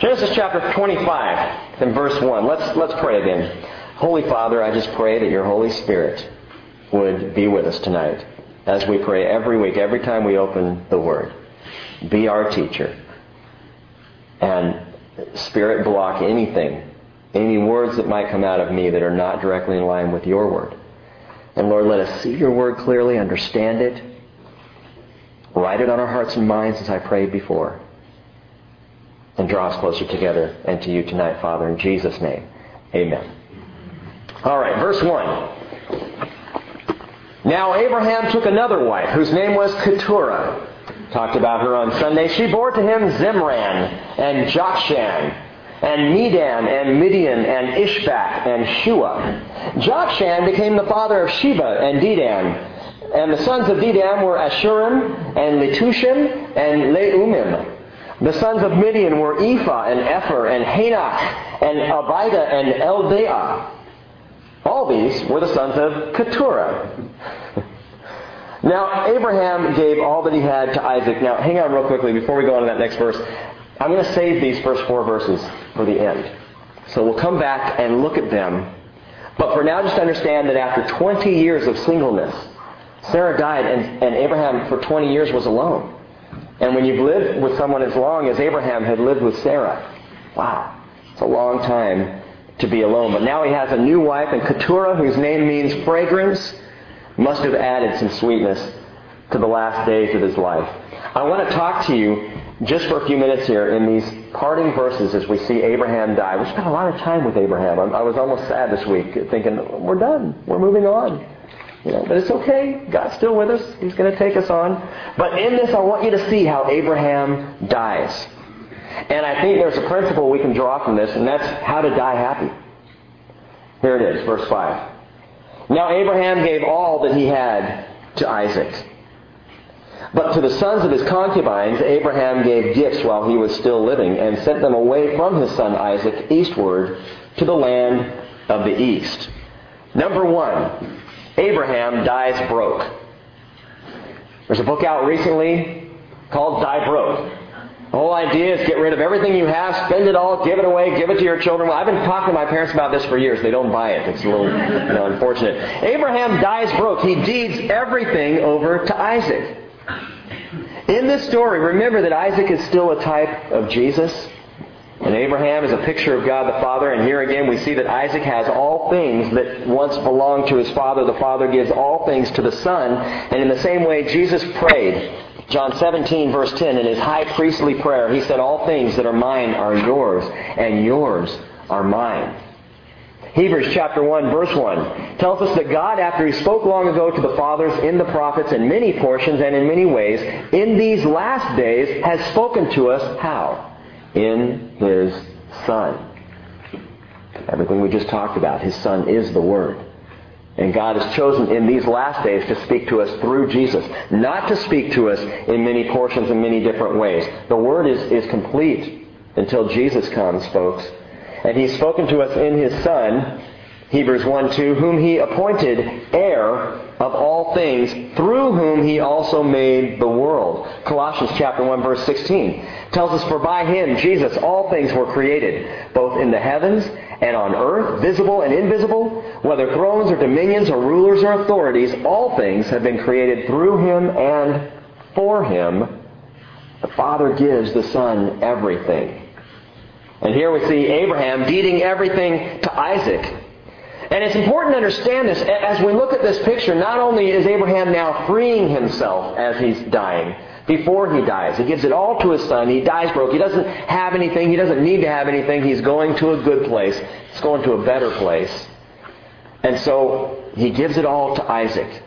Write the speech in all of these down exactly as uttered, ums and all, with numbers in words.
Genesis chapter twenty-five and verse one. Let's, let's pray again. Holy Father, I just pray that your Holy Spirit would be with us tonight as we pray every week, every time we open the Word. Be our teacher. And Spirit, block anything, any words that might come out of me that are not directly in line with your Word. And Lord, let us see your Word clearly, understand it, write it on our hearts and minds as I prayed before, and draw us closer together and to you tonight, Father, in Jesus' name. Amen. All right, verse one. Now Abraham took another wife, whose name was Keturah. Talked about her on Sunday. She bore to him Zimran and Jokshan and Medan and Midian and Ishbak and Shua. Jokshan became the father of Sheba and Dedan. And the sons of Dedan were Ashurim and Letushim and Leumim. The sons of Midian were Ephah and Epher and Hanok and Abida and Eldaah. All these were the sons of Keturah. Now, Abraham gave all that he had to Isaac. Now, hang on real quickly before we go on to that next verse. I'm going to save these first four verses for the end. So we'll come back and look at them. But for now, just understand that after twenty years of singleness, Sarah died and, and Abraham for twenty years was alone. And when you've lived with someone as long as Abraham had lived with Sarah, wow, it's a long time to be alone. But now he has a new wife, and Keturah, whose name means fragrance, must have added some sweetness to the last days of his life. I want to talk to you just for a few minutes here in these parting verses as we see Abraham die. We spent a lot of time with Abraham. I was almost sad this week thinking, we're done. We're moving on. You know, but it's okay. God's still with us. He's going to take us on. But in this, I want you to see how Abraham dies. And I think there's a principle we can draw from this, and that's how to die happy. Here it is, verse five. Now Abraham gave all that he had to Isaac. But to the sons of his concubines, Abraham gave gifts while he was still living, and sent them away from his son Isaac eastward to the land of the east. Number one, Abraham dies broke. There's a book out recently called Die Broke. The whole idea is get rid of everything you have, spend it all, give it away, give it to your children. Well, I've been talking to my parents about this for years. They don't buy it. It's a little, you know, unfortunate. Abraham dies broke. He deeds everything over to Isaac. In this story, remember that Isaac is still a type of Jesus. And Abraham is a picture of God the Father. And here again we see that Isaac has all things that once belonged to his father. The Father gives all things to the Son. And in the same way, Jesus prayed. John seventeen, verse ten, in his high priestly prayer, he said, all things that are mine are yours, and yours are mine. Hebrews chapter one, verse one tells us that God, after He spoke long ago to the fathers in the prophets in many portions and in many ways, in these last days has spoken to us how? In His Son. Everything we just talked about, His Son is the Word. And God has chosen in these last days to speak to us through Jesus, not to speak to us in many portions in many different ways. The Word is, is complete until Jesus comes, folks. And He's spoken to us in His Son, Hebrews one two, whom He appointed heir of all things, through whom He also made the world. Colossians chapter one, verse sixteen tells us, for by Him, Jesus, all things were created, both in the heavens and on earth, visible and invisible, whether thrones or dominions or rulers or authorities, all things have been created through Him and for Him. The Father gives the Son everything. And here we see Abraham deeding everything to Isaac. And it's important to understand this. As we look at this picture, not only is Abraham now freeing himself as he's dying, before he dies, he gives it all to his son. He dies broke. He doesn't have anything. He doesn't need to have anything. He's going to a good place. He's going to a better place. And so he gives it all to Isaac.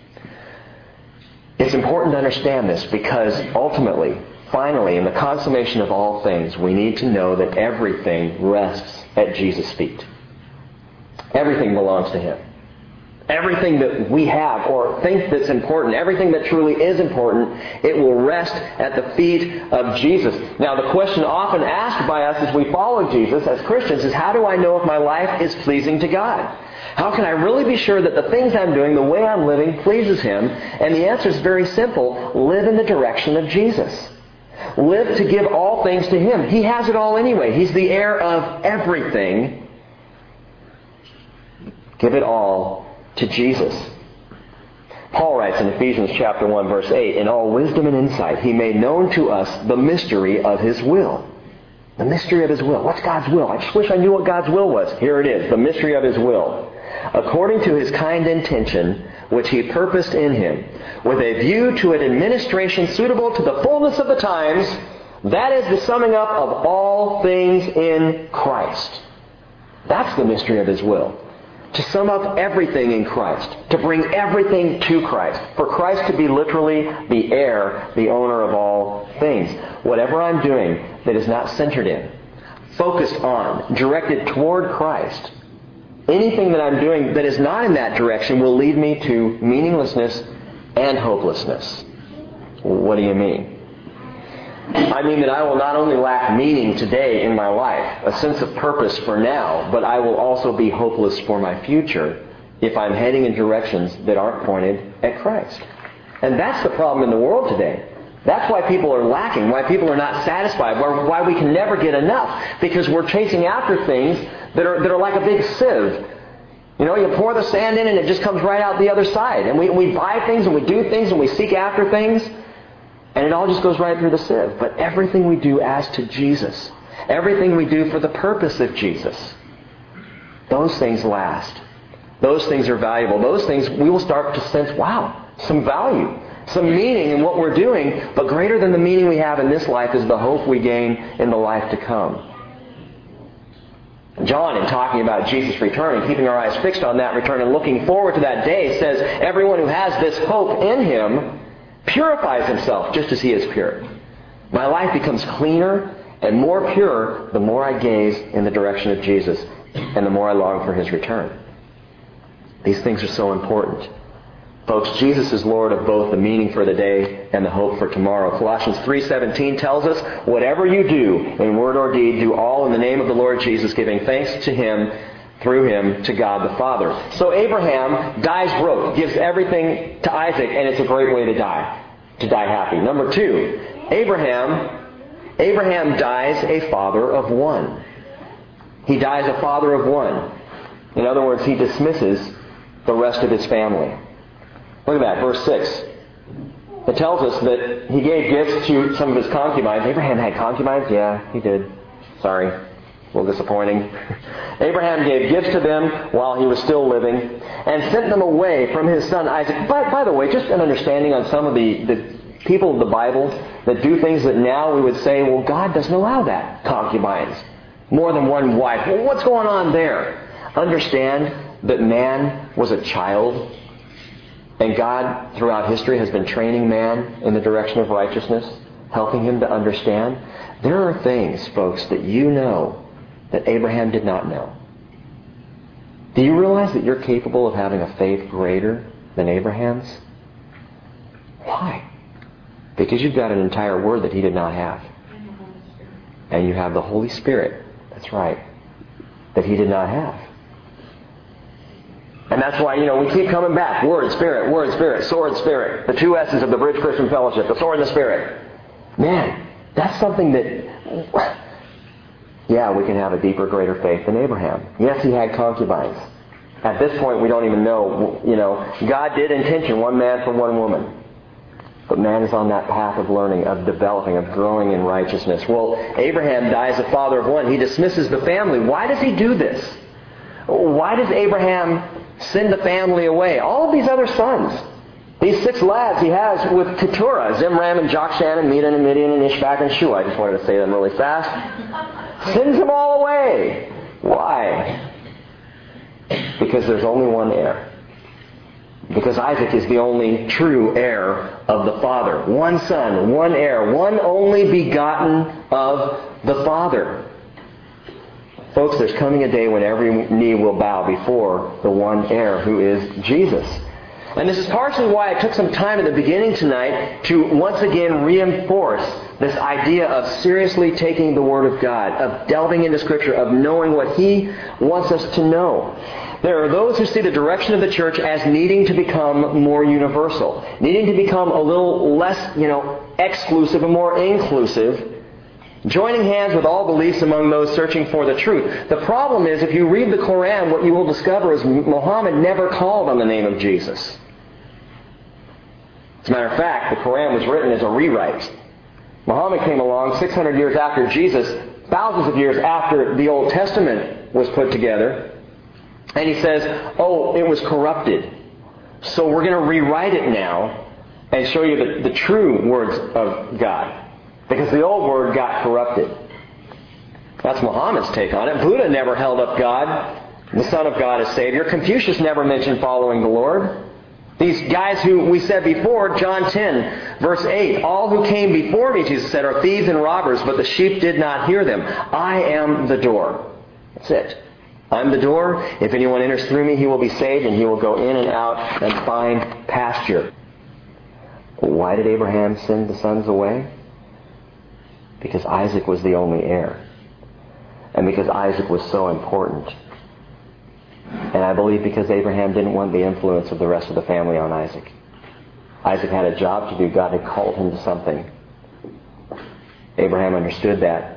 It's important to understand this because ultimately, finally, in the consummation of all things, we need to know that everything rests at Jesus' feet. Everything belongs to Him. Everything that we have or think that's important, everything that truly is important, it will rest at the feet of Jesus. Now, the question often asked by us as we follow Jesus as Christians is, how do I know if my life is pleasing to God? How can I really be sure that the things I'm doing, the way I'm living, pleases Him? And the answer is very simple. Live in the direction of Jesus. Live to give all things to Him. He has it all anyway. He's the heir of everything. Give it all to Jesus. Paul writes in Ephesians chapter one, verse eight, in all wisdom and insight, He made known to us the mystery of His will. The mystery of His will. What's God's will? I just wish I knew what God's will was. Here it is. The mystery of His will. According to His kind intention, which He purposed in Him, with a view to an administration suitable to the fullness of the times, that is the summing up of all things in Christ. That's the mystery of His will. To sum up everything in Christ. To bring everything to Christ. For Christ to be literally the heir, the owner of all things. Whatever I'm doing that is not centered in, focused on, directed toward Christ, anything that I'm doing that is not in that direction will lead me to meaninglessness and hopelessness. What do you mean? I mean that I will not only lack meaning today in my life, a sense of purpose for now, but I will also be hopeless for my future if I'm heading in directions that aren't pointed at Christ. And that's the problem in the world today. That's why people are lacking, why people are not satisfied, why we can never get enough, because we're chasing after things that are that are like a big sieve. You know, you pour the sand in and it just comes right out the other side. And we, we buy things and we do things and we seek after things, and it all just goes right through the sieve. But everything we do as to Jesus, everything we do for the purpose of Jesus, those things last. Those things are valuable. Those things we will start to sense, wow, some value, some meaning in what we're doing, but greater than the meaning we have in this life is the hope we gain in the life to come. John, in talking about Jesus' return and keeping our eyes fixed on that return and looking forward to that day, says everyone who has this hope in Him purifies himself just as He is pure. My life becomes cleaner and more pure the more I gaze in the direction of Jesus and the more I long for His return. These things are so important. Folks, Jesus is Lord of both the meaning for the day and the hope for tomorrow. Colossians three seventeen tells us, whatever you do in word or deed, do all in the name of the Lord Jesus, giving thanks to Him, through Him, to God the Father. So Abraham dies broke, gives everything to Isaac, and it's a great way to die, to die happy. Number two, Abraham, Abraham dies a father of one. He dies a father of one. In other words, he dismisses the rest of his family. Look at that, verse six. It tells us that he gave gifts to some of his concubines. Abraham had concubines? Yeah, he did. Sorry. A little disappointing. Abraham gave gifts to them while he was still living and sent them away from his son Isaac. By, by the way, just an understanding on some of the, the people of the Bible that do things that now we would say, well, God doesn't allow that. Concubines. More than one wife. Well, what's going on there? Understand that man was a child. And God, throughout history, has been training man in the direction of righteousness, helping him to understand. There are things, folks, that you know that Abraham did not know. Do you realize that you're capable of having a faith greater than Abraham's? Why? Because you've got an entire word that he did not have. And you have the Holy Spirit, that's right, that he did not have. And that's why, you know, we keep coming back. Word, Spirit, Word, Spirit, Sword, Spirit. The two S's of the Bridge Christian Fellowship. The Sword and the Spirit. Man, that's something that, yeah, we can have a deeper, greater faith than Abraham. Yes, he had concubines. At this point, we don't even know, you know, God did intention one man for one woman. But man is on that path of learning, of developing, of growing in righteousness. Well, Abraham dies a father of one. He dismisses the family. Why does he do this? Why does Abraham send the family away? All of these other sons, these six lads he has with Keturah, Zimram and Jokshan and Medan and Midian and Ishbak and Shua. I just wanted to say them really fast. Sends them all away. Why? Because there's only one heir. Because Isaac is the only true heir of the Father. One son, one heir, one only begotten of the Father. Folks, there's coming a day when every knee will bow before the one heir who is Jesus. And this is partially why I took some time at the beginning tonight to once again reinforce this idea of seriously taking the Word of God, of delving into Scripture, of knowing what He wants us to know. There are those who see the direction of the church as needing to become more universal, needing to become a little less, you know, exclusive and more inclusive, joining hands with all beliefs among those searching for the truth. The problem is, if you read the Koran, what you will discover is Muhammad never called on the name of Jesus. As a matter of fact, the Koran was written as a rewrite. Muhammad came along six hundred years after Jesus, thousands of years after the Old Testament was put together, and he says, oh, it was corrupted. So we're going to rewrite it now and show you the, the true words of God. Because the old word got corrupted. That's Muhammad's take on it. Buddha never held up God, the Son of God, as Savior. Confucius never mentioned following the Lord. These guys who we said before, John ten, verse eight, all who came before me, Jesus said, are thieves and robbers, but the sheep did not hear them. I am the door. That's it. I'm the door. If anyone enters through me, he will be saved, and he will go in and out and find pasture. Why did Abraham send the sons away? Because Isaac was the only heir. And because Isaac was so important. And I believe because Abraham didn't want the influence of the rest of the family on Isaac. Isaac had a job to do. God had called him to something. Abraham understood that.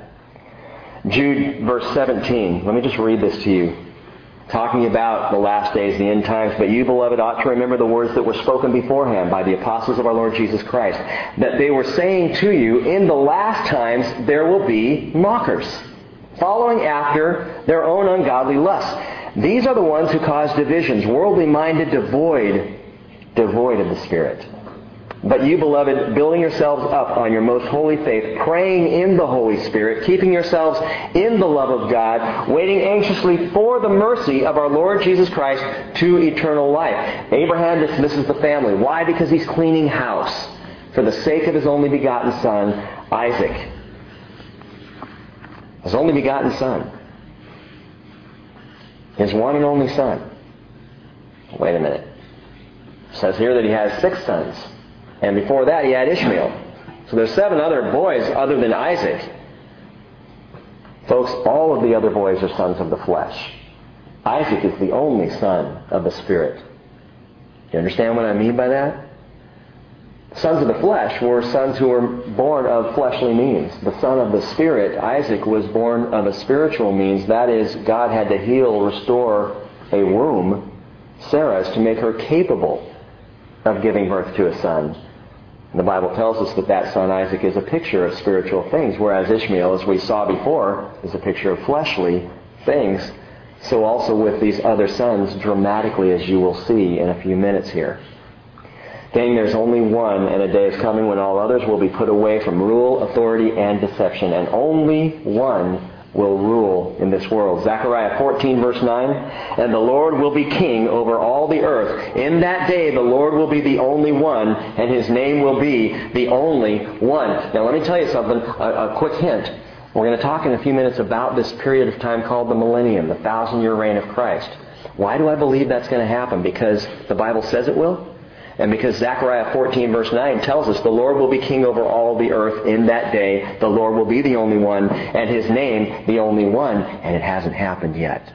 Jude, verse seventeen. Let me just read this to you. Talking about the last days, the end times. But you, beloved, ought to remember the words that were spoken beforehand by the apostles of our Lord Jesus Christ, that they were saying to you, in the last times there will be mockers, following after their own ungodly lusts. These are the ones who cause divisions, worldly minded, devoid, devoid of the Spirit. But you, beloved, building yourselves up on your most holy faith, praying in the Holy Spirit, keeping yourselves in the love of God, waiting anxiously for the mercy of our Lord Jesus Christ to eternal life. Abraham dismisses the family. Why? Because he's cleaning house for the sake of his only begotten son, Isaac. His only begotten son. His one and only son. Wait a minute. It says here that he has six sons. And before that, he had Ishmael. So there's seven other boys other than Isaac. Folks, all of the other boys are sons of the flesh. Isaac is the only son of the Spirit. You understand what I mean by that? Sons of the flesh were sons who were born of fleshly means. The son of the Spirit, Isaac, was born of a spiritual means. That is, God had to heal, restore a womb, Sarah's, to make her capable of giving birth to a son. The Bible tells us that that son, Isaac, is a picture of spiritual things, whereas Ishmael, as we saw before, is a picture of fleshly things. So also with these other sons, dramatically, as you will see in a few minutes here. Gang, there's only one, and a day is coming when all others will be put away from rule, authority, and deception. And only one will rule in this world. Zechariah fourteen, verse nine, and the Lord will be king over all the earth. In that day the Lord will be the only one, and His name will be the only one. Now let me tell you something, a, a quick hint. We're going to talk in a few minutes about this period of time called the millennium, the thousand-year reign of Christ. Why do I believe that's going to happen? Because the Bible says it will? And because Zechariah fourteen, verse nine tells us the Lord will be king over all the earth in that day. The Lord will be the only one, and His name the only one. And it hasn't happened yet.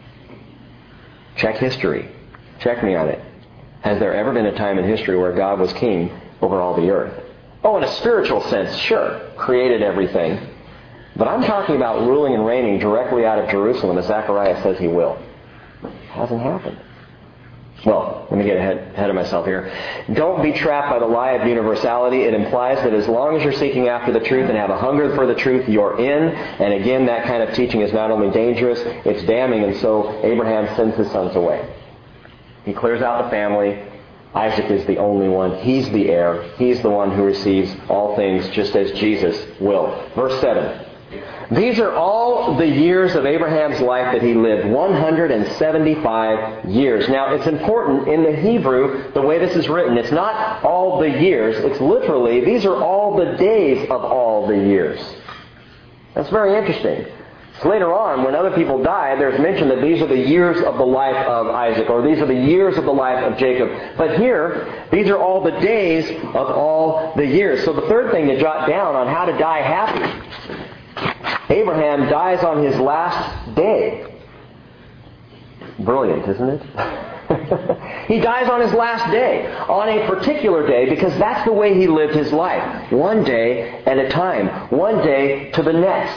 Check history. Check me on it. Has there ever been a time in history where God was king over all the earth? Oh, in a spiritual sense, sure. Created everything. But I'm talking about ruling and reigning directly out of Jerusalem, as Zechariah says He will. It hasn't happened. Well, let me get ahead, ahead of myself here. Don't be trapped by the lie of universality. It implies that as long as you're seeking after the truth and have a hunger for the truth, you're in. And again, that kind of teaching is not only dangerous, it's damning. And so Abraham sends his sons away. He clears out the family. Isaac is the only one. He's the heir. He's the one who receives all things just as Jesus will. Verse seven. These are all the years of Abraham's life that he lived, one hundred seventy-five years. Now, it's important in the Hebrew, the way this is written, it's not all the years, it's literally, these are all the days of all the years. That's very interesting. So later on, when other people die, there's mention that these are the years of the life of Isaac, or these are the years of the life of Jacob. But here, these are all the days of all the years. So the third thing to jot down on how to die happy, Abraham dies on his last day. Brilliant, isn't it? He dies on his last day, on a particular day, because that's the way he lived his life. One day at a time. One day to the next.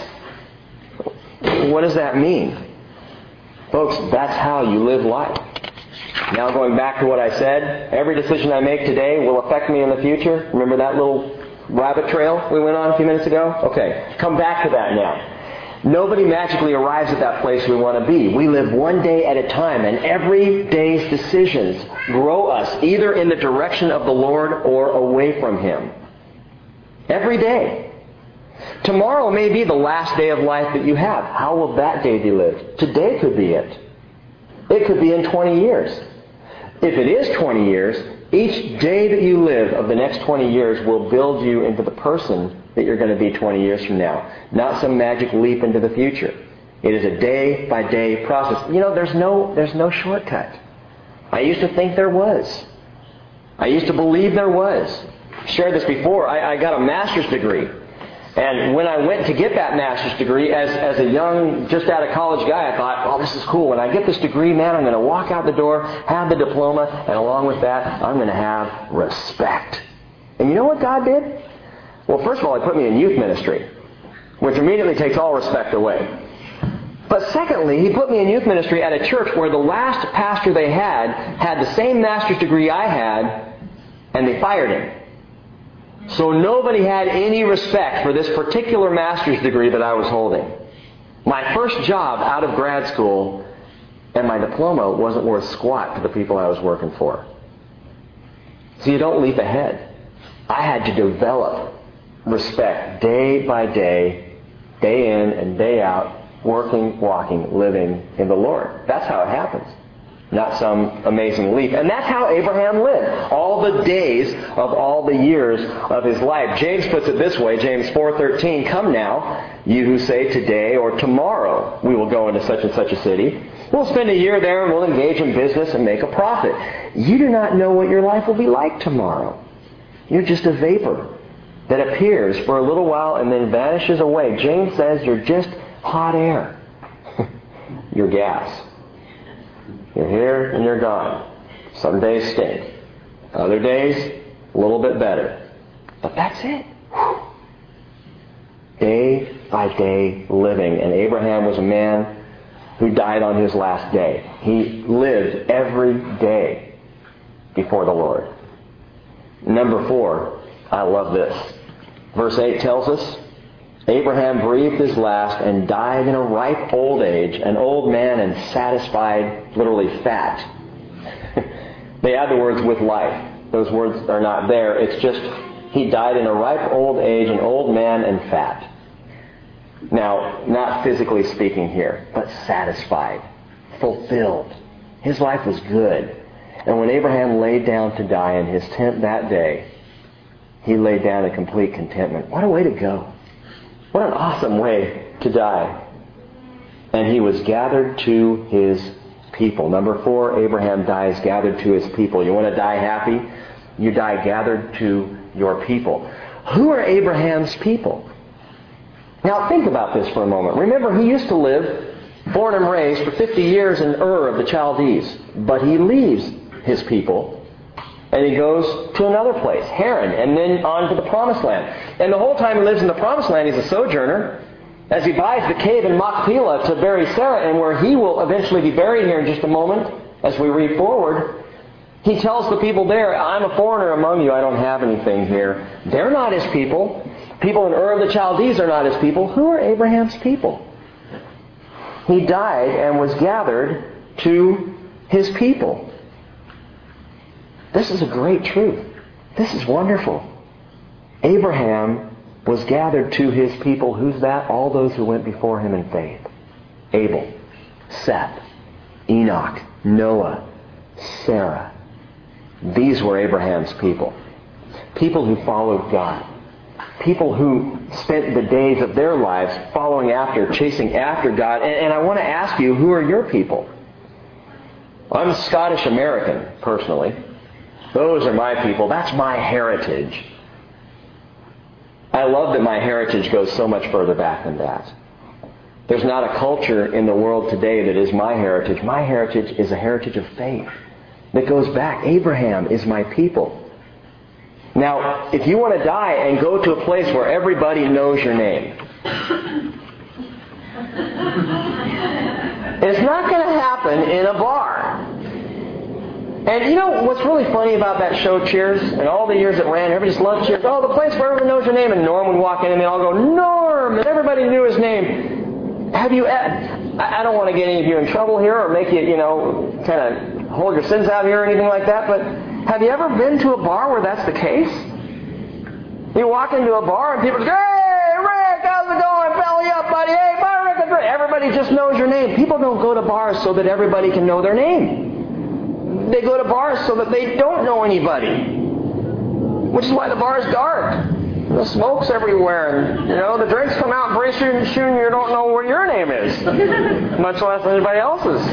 What does that mean? Folks, that's how you live life. Now going back to what I said, every decision I make today will affect me in the future. Remember that little rabbit trail we went on a few minutes ago? Okay, come back to that now. Nobody magically arrives at that place we want to be. We live one day at a time, and every day's decisions grow us either in the direction of the Lord or away from Him. Every day. Tomorrow may be the last day of life that you have. How will that day be lived? Today could be it. It could be in twenty years. If it is twenty years, each day that you live of the next twenty years will build you into the person that you're going to be twenty years from now. Not some magic leap into the future. It is a day-by-day process. You know, there's no, there's no shortcut. I used to think there was. I used to believe there was. I shared this before. I, I got a master's degree. And when I went to get that master's degree, as, as a young, just out of college guy, I thought, oh, this is cool. When I get this degree, man, I'm going to walk out the door, have the diploma, and along with that, I'm going to have respect. And you know what God did? Well, first of all, He put me in youth ministry, which immediately takes all respect away. But secondly, He put me in youth ministry at a church where the last pastor they had had the same master's degree I had, and they fired him. So nobody had any respect for this particular master's degree that I was holding. My first job out of grad school and my diploma wasn't worth squat to the people I was working for. So you don't leap ahead. I had to develop respect day by day, day in and day out, working, walking, living in the Lord. That's how it happens. Not some amazing leap. And that's how Abraham lived. All the days of all the years of his life. James puts it this way, James four thirteen, "Come now, you who say today or tomorrow we will go into such and such a city. We'll spend a year there and we'll engage in business and make a profit. You do not know what your life will be like tomorrow. You're just a vapor that appears for a little while and then vanishes away." James says you're just hot air. You're gas. You're here and you're gone. Some days stink. Other days, a little bit better. But that's it. Day by day living. And Abraham was a man who died on his last day. He lived every day before the Lord. Number four, I love this. Verse eight tells us, Abraham breathed his last and died in a ripe old age, an old man and satisfied, literally fat. They add the words "with life." Those words are not there. It's just, he died in a ripe old age, an old man and fat. Now, not physically speaking here, but satisfied, fulfilled. His life was good. And when Abraham laid down to die in his tent that day, he laid down in complete contentment. What a way to go. What an awesome way to die. And he was gathered to his people. Number four, Abraham dies gathered to his people. You want to die happy? You die gathered to your people. Who are Abraham's people? Now think about this for a moment. Remember, he used to live, born and raised, for fifty years in Ur of the Chaldees. But he leaves his people and he goes to another place, Haran, and then on to the Promised Land. And the whole time he lives in the Promised Land, he's a sojourner, as he buys the cave in Machpelah to bury Sarah, and where he will eventually be buried here in just a moment, as we read forward. He tells the people there, "I'm a foreigner among you, I don't have anything here." They're not his people. People in Ur of the Chaldees are not his people. Who are Abraham's people? He died and was gathered to his people. This is a great truth. This is wonderful. Abraham was gathered to his people. Who's that? All those who went before him in faith. Abel, Seth, Enoch, Noah, Sarah. These were Abraham's people. People who followed God. People who spent the days of their lives following after, chasing after God. And, and I want to ask you, who are your people? I'm a Scottish American, personally. Those are my people. That's my heritage. I love that my heritage goes so much further back than that. There's not a culture in the world today that is my heritage. My heritage is a heritage of faith. that goes back. Abraham is my people. Now, if you want to die and go to a place where everybody knows your name, it's not going to happen in a bar. And you know what's really funny about that show, Cheers, and all the years it ran, everybody just loved Cheers. Oh, the place where everyone knows your name. And Norm would walk in and they all go, Norm! And everybody knew his name. Have you, I don't want to get any of you in trouble here or make you, you know, kind of hold your sins out here or anything like that, but have you ever been to a bar where that's the case? You walk into a bar and people go, hey, Rick, how's it going? Belly up, buddy. Hey, bye, Rick. Everybody just knows your name. People don't go to bars so that everybody can know their name. They go to bars so that they don't know anybody. Which is why the bar is dark. The smoke's everywhere. And, you know, the drinks come out and pretty soon, soon you don't know what your name is. Much less anybody else's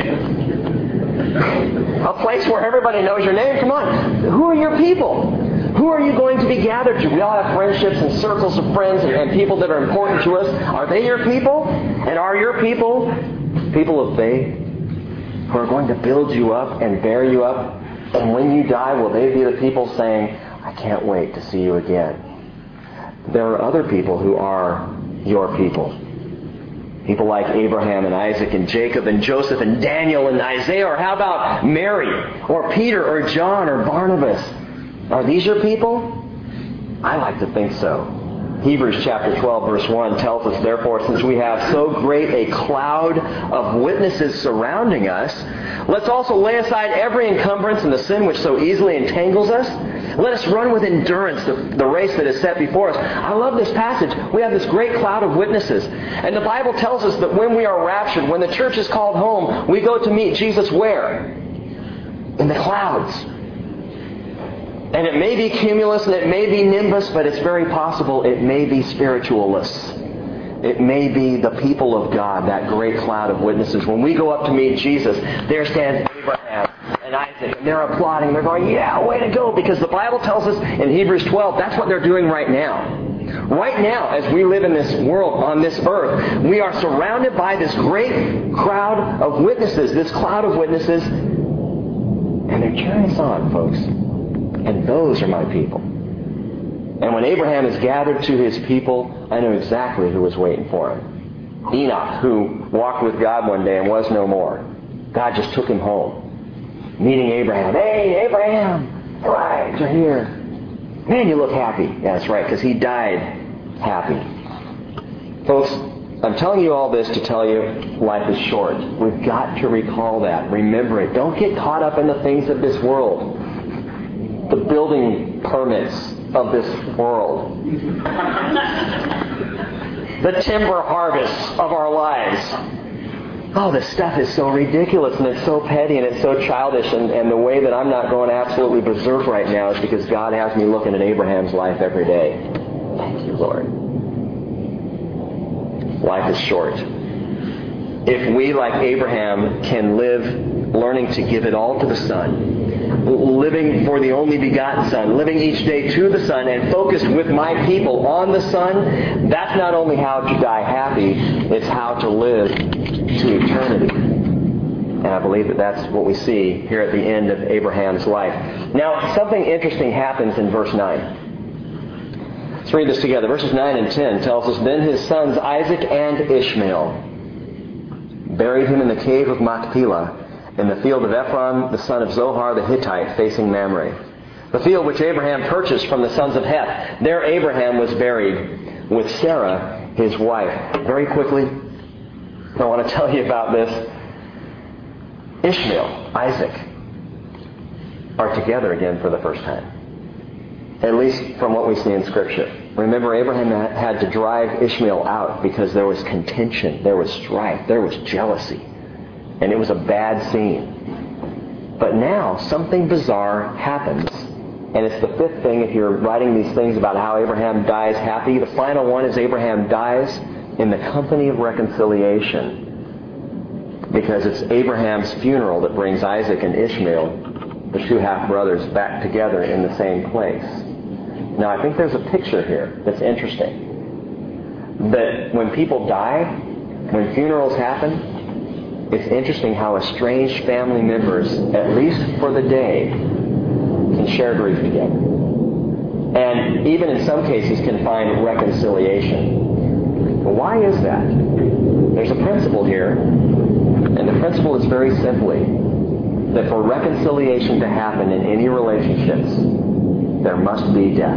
name. A place where everybody knows your name. Come on. Who are your people? Who are you going to be gathered to? We all have friendships and circles of friends and, and people that are important to us. Are they your people? And are your people people of faith who are going to build you up and bear you up? And when you die, will they be the people saying, I can't wait to see you again? There are other people who are your people. People like Abraham and Isaac and Jacob and Joseph and Daniel and Isaiah. Or how about Mary or Peter or John or Barnabas? Are these your people? I like to think so. Hebrews chapter twelve verse one tells us, therefore, since we have so great a cloud of witnesses surrounding us, let's also lay aside every encumbrance and the sin which so easily entangles us. Let us run with endurance the, the race that is set before us. I love this passage. We have this great cloud of witnesses. And the Bible tells us that when we are raptured, when the church is called home, we go to meet Jesus where? In the clouds. And it may be cumulus and it may be nimbus, but it's very possible it may be spiritualist. It may be the people of God, that great cloud of witnesses. When we go up to meet Jesus, there stands Abraham and Isaac, and they're applauding. They're going, yeah, way to go, because the Bible tells us in Hebrews twelve, that's what they're doing right now. Right now, as we live in this world, on this earth, we are surrounded by this great crowd of witnesses, this cloud of witnesses, and they're cheering us on, folks. And those are my people. And when Abraham is gathered to his people, I know exactly who was waiting for him. Enoch, who walked with God one day and was no more. God just took him home. Meeting Abraham. Hey, Abraham! All right, you're here. Man, you look happy. Yeah, that's right, because he died happy. Folks, I'm telling you all this to tell you life is short. We've got to recall that. Remember it. Don't get caught up in the things of this world. The building permits of this world. The timber harvests of our lives. Oh, this stuff is so ridiculous and it's so petty and it's so childish, and, and the way that I'm not going absolutely berserk right now is because God has me looking at Abraham's life every day. Thank you, Lord. Life is short. If we, like Abraham, can live learning to give it all to the Son, living for the only begotten Son, living each day to the Son, and focused with my people on the Son, that's not only how to die happy, it's how to live to eternity. And I believe that that's what we see here at the end of Abraham's life. Now, something interesting happens in verse nine. Let's read this together. Verses nine and ten tells us, then his sons Isaac and Ishmael buried him in the cave of Machpelah, in the field of Ephron, the son of Zohar the Hittite, facing Mamre. The field which Abraham purchased from the sons of Heth. There Abraham was buried with Sarah, his wife. Very quickly, I want to tell you about this. Ishmael, Isaac, are together again for the first time. At least from what we see in Scripture. Remember, Abraham had to drive Ishmael out because there was contention, there was strife, there was jealousy. And it was a bad scene. But now, something bizarre happens. And it's the fifth thing if you're writing these things about how Abraham dies happy. The final one is Abraham dies in the company of reconciliation. Because it's Abraham's funeral that brings Isaac and Ishmael, the two half-brothers, back together in the same place. Now, I think there's a picture here that's interesting. That when people die, when funerals happen, it's interesting how estranged family members, at least for the day, can share grief together. And even in some cases can find reconciliation. But why is that? There's a principle here, and the principle is very simply that for reconciliation to happen in any relationships, there must be death.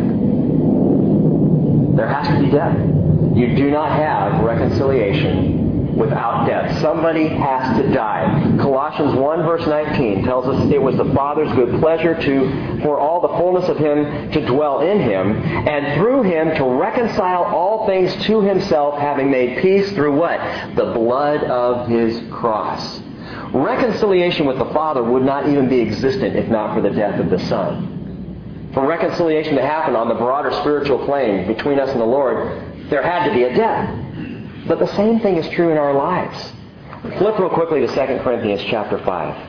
There has to be death. You do not have reconciliation without death. Somebody has to die. Colossians one verse nineteen tells us it was the Father's good pleasure to, for all the fullness of Him to dwell in Him, and through Him to reconcile all things to Himself, having made peace through what? The blood of His cross. Reconciliation with the Father would not even be existent if not for the death of the Son. For reconciliation to happen on the broader spiritual plane between us and the Lord, there had to be a death. But the same thing is true in our lives. Flip real quickly to Second Corinthians chapter five.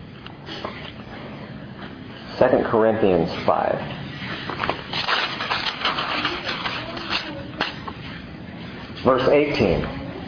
Second Corinthians five. Verse eighteen.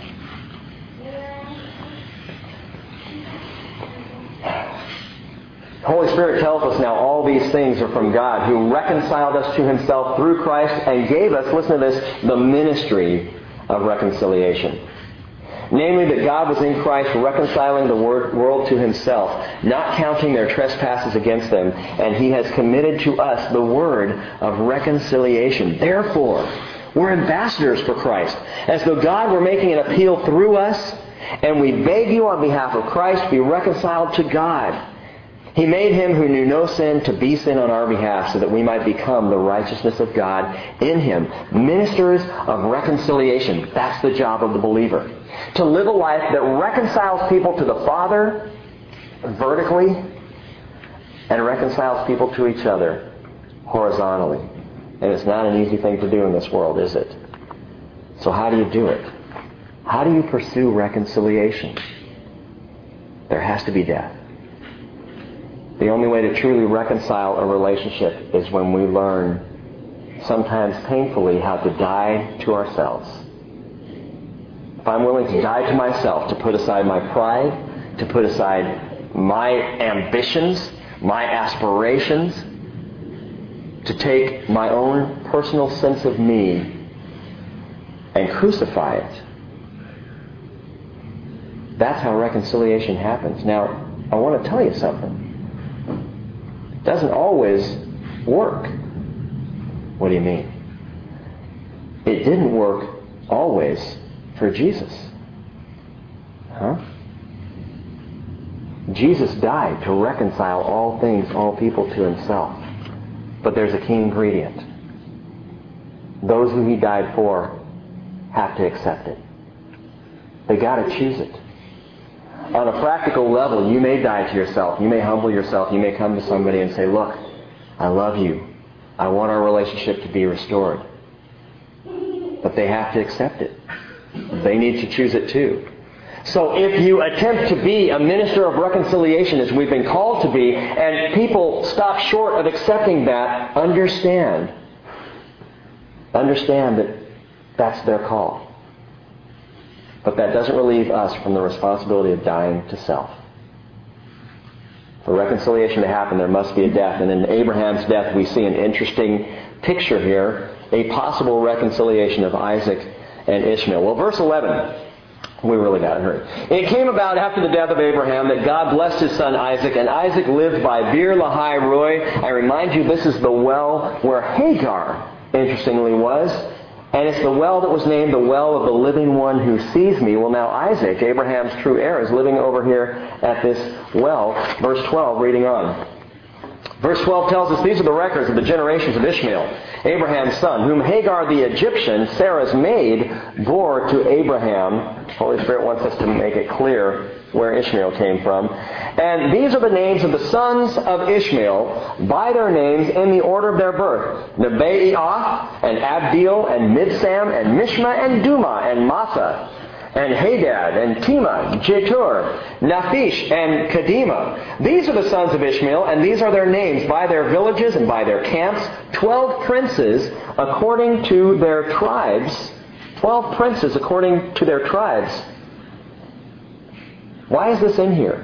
The Holy Spirit tells us now all these things are from God, who reconciled us to Himself through Christ and gave us, listen to this, the ministry of reconciliation. Namely, that God was in Christ reconciling the world to Himself, not counting their trespasses against them, and He has committed to us the word of reconciliation. Therefore, we're ambassadors for Christ, as though God were making an appeal through us, and we beg you on behalf of Christ, be reconciled to God. He made Him who knew no sin to be sin on our behalf, so that we might become the righteousness of God in Him. Ministers of reconciliation. That's the job of the believer. To live a life that reconciles people to the Father vertically and reconciles people to each other horizontally. And it's not an easy thing to do in this world, is it? So how do you do it? How do you pursue reconciliation? There has to be death. The only way to truly reconcile a relationship is when we learn, sometimes painfully, how to die to ourselves. If I'm willing to die to myself, to put aside my pride, to put aside my ambitions, my aspirations, to take my own personal sense of me and crucify it, that's how reconciliation happens. Now, I want to tell you something. It doesn't always work. What do you mean? It didn't work always for Jesus. Huh? Jesus died to reconcile all things, all people to Himself. But there's a key ingredient. Those who He died for have to accept it. They got to choose it. On a practical level, you may die to yourself. You may humble yourself. You may come to somebody and say, look, I love you. I want our relationship to be restored. But they have to accept it. They need to choose it too. So if you attempt to be a minister of reconciliation, as we've been called to be, and people stop short of accepting that, understand. Understand that that's their call. But that doesn't relieve us from the responsibility of dying to self. For reconciliation to happen, there must be a death. And in Abraham's death, we see an interesting picture here, a possible reconciliation of Isaac and Ishmael. Well, verse eleven, we really got to hurry. It came about after the death of Abraham that God blessed his son Isaac, and Isaac lived by Beer Lahai Roi. I remind you, this is the well where Hagar, interestingly, was. And it's the well that was named the well of the living one who sees me. Well, now Isaac, Abraham's true heir, is living over here at this well. Verse twelve, reading on. Verse twelve tells us these are the records of the generations of Ishmael, Abraham's son, whom Hagar the Egyptian, Sarah's maid, bore to Abraham. The Holy Spirit wants us to make it clear where Ishmael came from. And these are the names of the sons of Ishmael by their names in the order of their birth. Nebaioth, and Abdeel, and Mibsam, and Mishma, and Duma, and Massa, and Hadad, and Tema, Jetur, Naphish, and Kedema. These are the sons of Ishmael, and these are their names by their villages and by their camps. Twelve princes according to their tribes. Twelve princes according to their tribes. Why is this in here?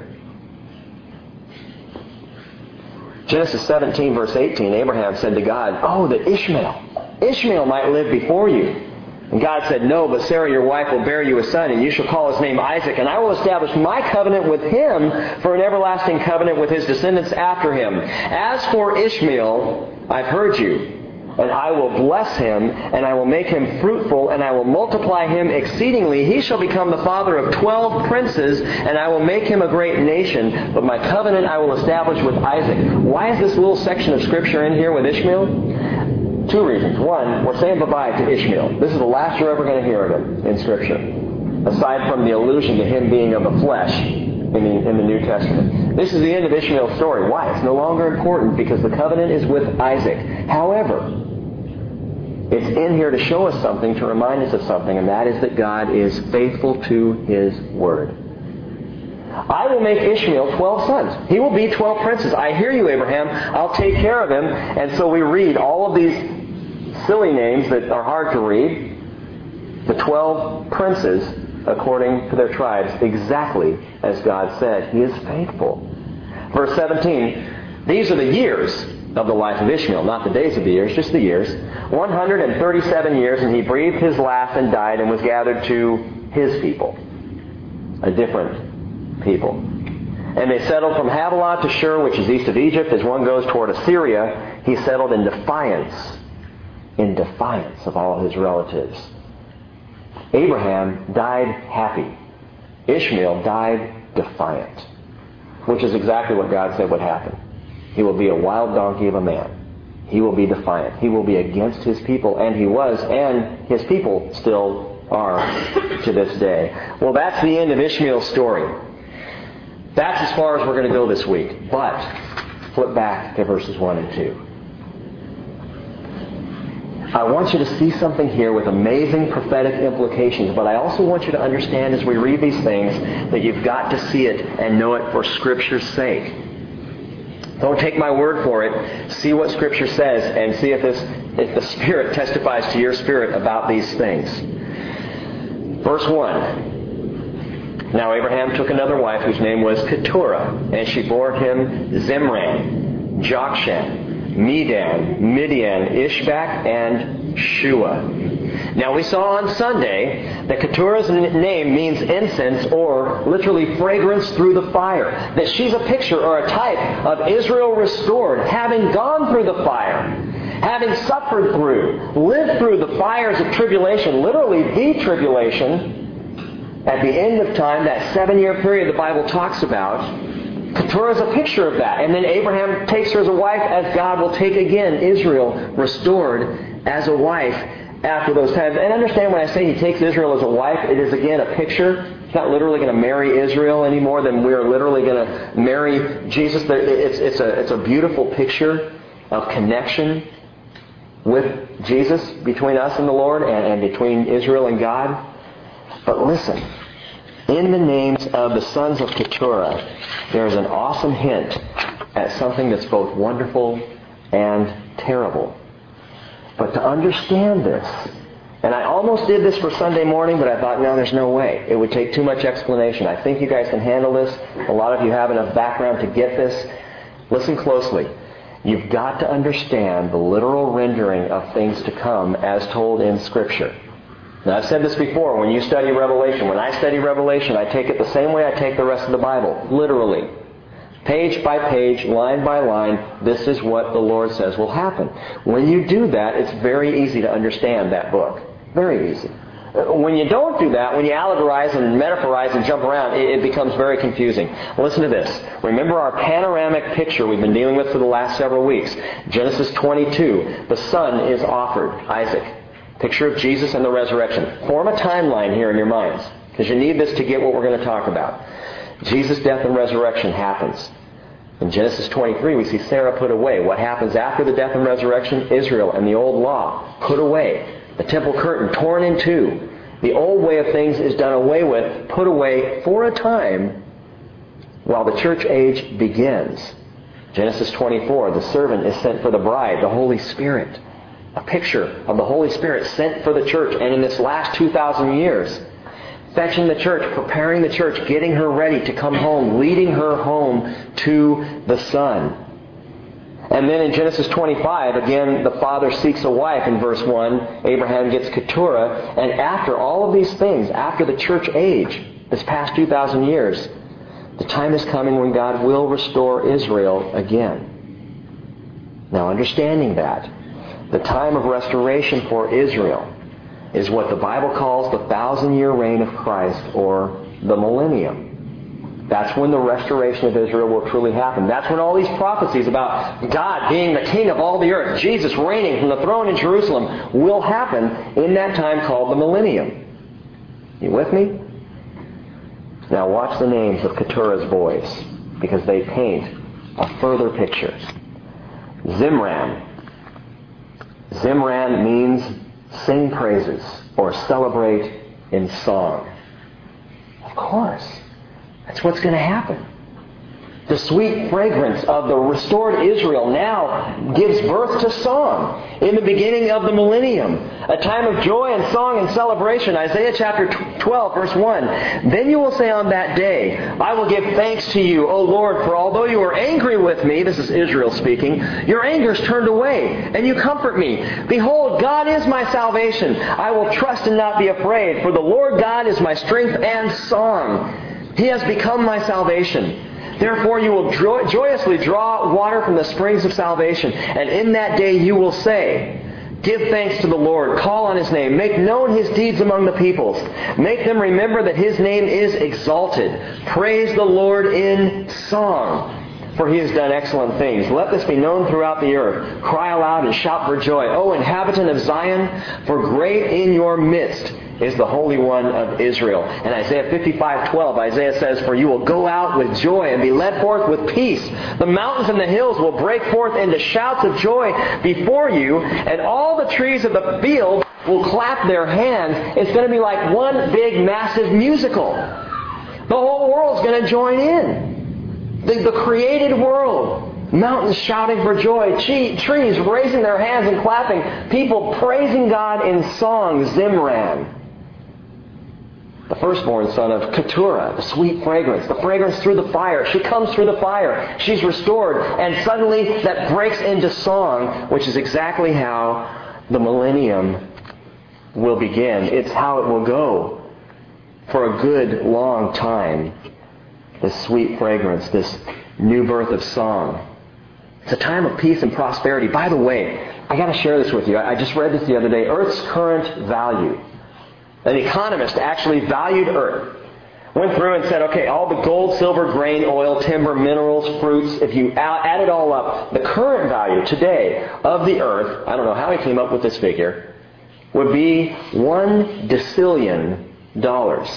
Genesis seventeen, verse eighteen, Abraham said to God, oh, that Ishmael, Ishmael might live before you. And God said, no, but Sarah your wife will bear you a son, and you shall call his name Isaac, and I will establish my covenant with him for an everlasting covenant with his descendants after him. As for Ishmael, I've heard you. And I will bless him, and I will make him fruitful, and I will multiply him exceedingly. He shall become the father of twelve princes, and I will make him a great nation. But my covenant I will establish with Isaac. Why is this little section of Scripture in here with Ishmael? Two reasons. One, we're saying goodbye to Ishmael. This is the last you're ever going to hear of him in Scripture, aside from the allusion to him being of the flesh in the, in the New Testament. This is the end of Ishmael's story. Why? It's no longer important because the covenant is with Isaac. However, it's in here to show us something, to remind us of something, and that is that God is faithful to His Word. I will make Ishmael twelve sons. He will be twelve princes. I hear you, Abraham. I'll take care of him. And so we read all of these silly names that are hard to read. The twelve princes, according to their tribes, exactly as God said. He is faithful. Verse seventeen, these are the years of the life of Ishmael, not the days of the years, just the years. one hundred thirty-seven years, and he breathed his last and died and was gathered to his people. A different people. And they settled from Havilah to Shur, which is east of Egypt. As one goes toward Assyria, he settled in defiance, in defiance of all of his relatives. Abraham died happy. Ishmael died defiant, which is exactly what God said would happen. He will be a wild donkey of a man. He will be defiant. He will be against his people, and he was, and his people still are to this day. Well, that's the end of Ishmael's story. That's as far as we're going to go this week. But flip back to verses one and two. I want you to see something here with amazing prophetic implications, but I also want you to understand as we read these things that you've got to see it and know it for Scripture's sake. Don't take my word for it. See what Scripture says and see if this, if the Spirit testifies to your spirit about these things. Verse one. Now Abraham took another wife whose name was Keturah, and she bore him Zimran, Jokshan, Medan, Midian, Ishbak, and Shua. Now we saw on Sunday that Keturah's name means incense, or literally fragrance through the fire. That she's a picture or a type of Israel restored, having gone through the fire, having suffered through, lived through the fires of tribulation, literally the tribulation, at the end of time, that seven-year period the Bible talks about. Keturah is a picture of that. And then Abraham takes her as a wife, as God will take again Israel restored as a wife after those times. And understand when I say He takes Israel as a wife, it is again a picture. He's not literally going to marry Israel any more than we are literally going to marry Jesus. It's, it's, a, it's a beautiful picture of connection with Jesus between us and the Lord, and, and between Israel and God. But listen, in the names of the sons of Keturah, there is an awesome hint at something that's both wonderful and terrible. But to understand this, and I almost did this for Sunday morning, but I thought, no, there's no way. It would take too much explanation. I think you guys can handle this. A lot of you have enough background to get this. Listen closely. You've got to understand the literal rendering of things to come as told in Scripture. Now, I've said this before. When you study Revelation, when I study Revelation, I take it the same way I take the rest of the Bible. Literally. Page by page, line by line, this is what the Lord says will happen. When you do that, it's very easy to understand that book. Very easy. When you don't do that, when you allegorize and metaphorize and jump around, it, it becomes very confusing. Listen to this. Remember our panoramic picture we've been dealing with for the last several weeks. Genesis twenty-two. The son is offered, Isaac. Picture of Jesus and the resurrection. Form a timeline here in your minds, because you need this to get what we're going to talk about. Jesus' death and resurrection happens. In Genesis twenty-three, we see Sarah put away. What happens after the death and resurrection? Israel and the old law put away. The temple curtain torn in two. The old way of things is done away with, put away for a time while the church age begins. Genesis twenty-four, the servant is sent for the bride, the Holy Spirit. A picture of the Holy Spirit sent for the church. And in this last two thousand years, fetching the church, preparing the church, getting her ready to come home, leading her home to the Son. And then in Genesis twenty-five, again, the father seeks a wife in verse one. Abraham gets Keturah. And after all of these things, after the church age, this past two thousand years, the time is coming when God will restore Israel again. Now, understanding that, the time of restoration for Israel is what the Bible calls the thousand-year reign of Christ, or the millennium. That's when the restoration of Israel will truly happen. That's when all these prophecies about God being the King of all the earth, Jesus reigning from the throne in Jerusalem, will happen in that time called the millennium. You with me? Now watch the names of Keturah's boys, because they paint a further picture. Zimran. Zimran means sing praises or celebrate in song. Of course. That's what's going to happen. The sweet fragrance of the restored Israel now gives birth to song in the beginning of the millennium. A time of joy and song and celebration. Isaiah chapter twelve, verse one. Then you will say on that day, I will give thanks to you, O Lord, for although you were angry with me, this is Israel speaking, your anger is turned away, and you comfort me. Behold, God is my salvation. I will trust and not be afraid, for the Lord God is my strength and song. He has become my salvation. Therefore you will jo- joyously draw water from the springs of salvation. And in that day you will say, give thanks to the Lord. Call on His name. Make known His deeds among the peoples. Make them remember that His name is exalted. Praise the Lord in song, for He has done excellent things. Let this be known throughout the earth. Cry aloud and shout for joy, O inhabitant of Zion, for great in your midst is the Holy One of Israel. And Isaiah fifty-five twelve, Isaiah says, for you will go out with joy and be led forth with peace. The mountains and the hills will break forth into shouts of joy before you, and all the trees of the field will clap their hands. It's going to be like one big, massive musical. The whole world's going to join in. The, the created world. Mountains shouting for joy, trees raising their hands and clapping, people praising God in song, Zimran. The firstborn son of Keturah, the sweet fragrance, the fragrance through the fire. She comes through the fire. She's restored. And suddenly that breaks into song, which is exactly how the millennium will begin. It's how it will go for a good long time. This sweet fragrance, this new birth of song. It's a time of peace and prosperity. By the way, I got to share this with you. I just read this the other day. Earth's current value. An economist actually valued Earth. Went through and said, okay, all the gold, silver, grain, oil, timber, minerals, fruits, if you add it all up, the current value today of the Earth, I don't know how he came up with this figure, would be one decillion dollars.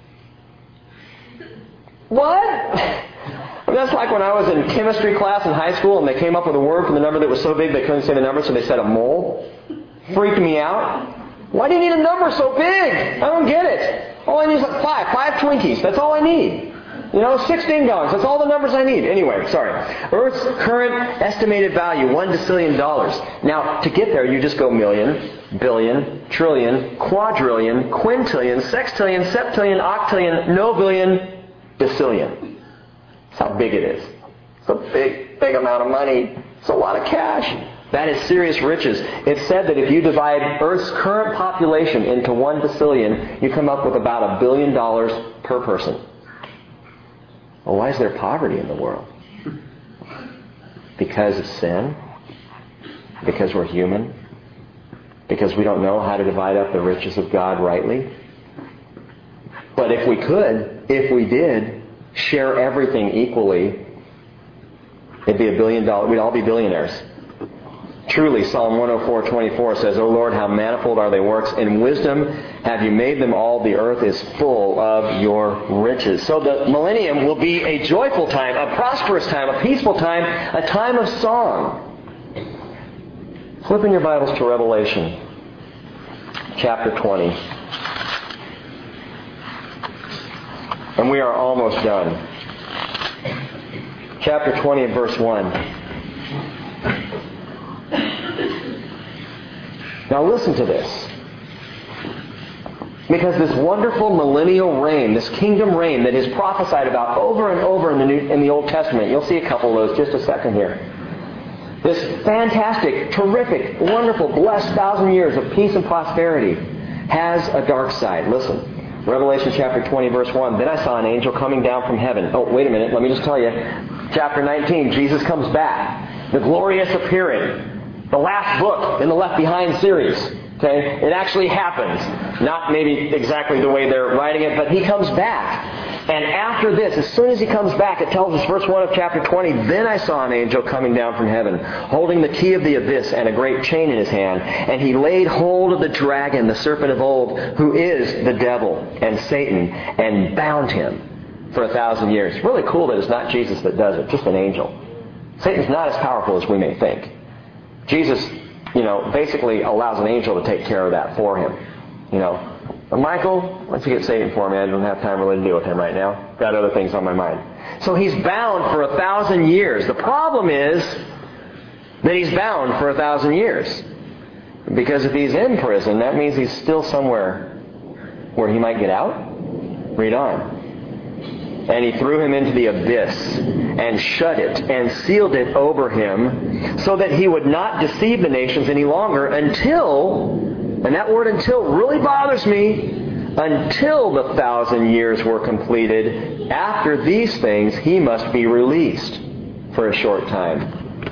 What? That's like when I was in chemistry class in high school and they came up with a word for the number that was so big they couldn't say the number, so they said a mole. Freaked me out. Why do you need a number so big? I don't get it. All I need is like five. Five Twinkies. That's all I need. You know, six ding dongs. That's all the numbers I need. Anyway, sorry. Earth's current estimated value, one decillion dollars. Now, to get there, you just go million, billion, trillion, quadrillion, quintillion, sextillion, septillion, octillion, nobillion, decillion. That's how big it is. It's a big, big amount of money. It's a lot of cash. That is serious riches. It's said that if you divide Earth's current population into one decillion, you come up with about a billion dollars per person. Well, why is there poverty in the world? Because of sin? Because we're human? Because we don't know how to divide up the riches of God rightly? But if we could, if we did, share everything equally, it'd be a billion dollars. We'd all be billionaires. Truly, Psalm one oh four twenty-four says, O Lord, how manifold are thy works. In wisdom have you made them all. The earth is full of your riches. So the millennium will be a joyful time, a prosperous time, a peaceful time, a time of song. Flip in your Bibles to Revelation chapter twenty. And we are almost done. Chapter twenty and verse one. Now listen to this. Because this wonderful millennial reign, this kingdom reign that is prophesied about over and over in the New, in the Old Testament, you'll see a couple of those just a second here. This fantastic, terrific, wonderful, blessed thousand years of peace and prosperity has a dark side. Listen. Revelation chapter twenty, verse one. Then I saw an angel coming down from heaven. Oh, wait a minute. Let me just tell you. Chapter nineteen, Jesus comes back. The glorious appearing. The last book in the Left Behind series. Okay? It actually happens. Not maybe exactly the way they're writing it, but he comes back. And after this, as soon as he comes back, it tells us, verse one of chapter twenty, Then I saw an angel coming down from heaven, holding the key of the abyss and a great chain in his hand. And he laid hold of the dragon, the serpent of old, who is the devil and Satan, and bound him for a thousand years. It's really cool that it's not Jesus that does it, just an angel. Satan's not as powerful as we may think. Jesus, you know, basically allows an angel to take care of that for him. You know, Michael, why don't you get Satan for me? I don't have time really to deal with him right now. Got other things on my mind. So he's bound for a thousand years. The problem is that he's bound for a thousand years. Because if he's in prison, that means he's still somewhere where he might get out. Read on. And he threw him into the abyss and shut it and sealed it over him so that he would not deceive the nations any longer until, and that word until really bothers me, until the thousand years were completed. After these things, he must be released for a short time.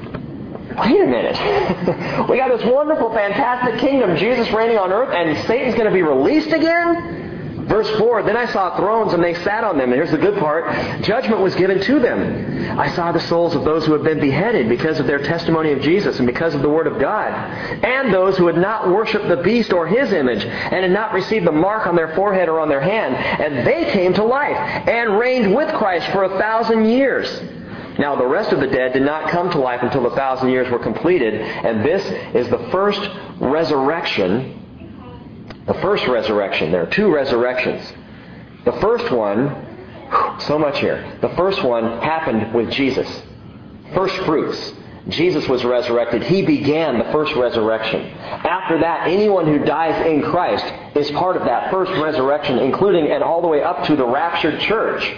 Wait a minute. We got this wonderful, fantastic kingdom, Jesus reigning on earth, and Satan's going to be released again? Verse four, Then I saw thrones, and they sat on them. And here's the good part. Judgment was given to them. I saw the souls of those who had been beheaded because of their testimony of Jesus and because of the Word of God, and those who had not worshipped the beast or his image, and had not received the mark on their forehead or on their hand. And they came to life, and reigned with Christ for a thousand years. Now the rest of the dead did not come to life until the thousand years were completed. And this is the first resurrection. The first resurrection. There are two resurrections. The first one, so much here. The first one happened with Jesus. First fruits. Jesus was resurrected. He began the first resurrection. After that, anyone who dies in Christ is part of that first resurrection, including and all the way up to the raptured church.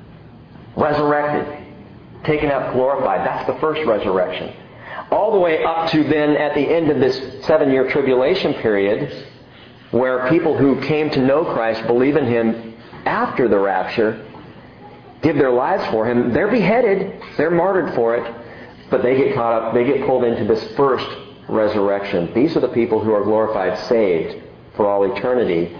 Resurrected. Taken up, glorified. That's the first resurrection. All the way up to then at the end of this seven-year tribulation period, where people who came to know Christ, believe in Him after the rapture, give their lives for Him. They're beheaded. They're martyred for it. But they get caught up. They get pulled into this first resurrection. These are the people who are glorified, saved for all eternity.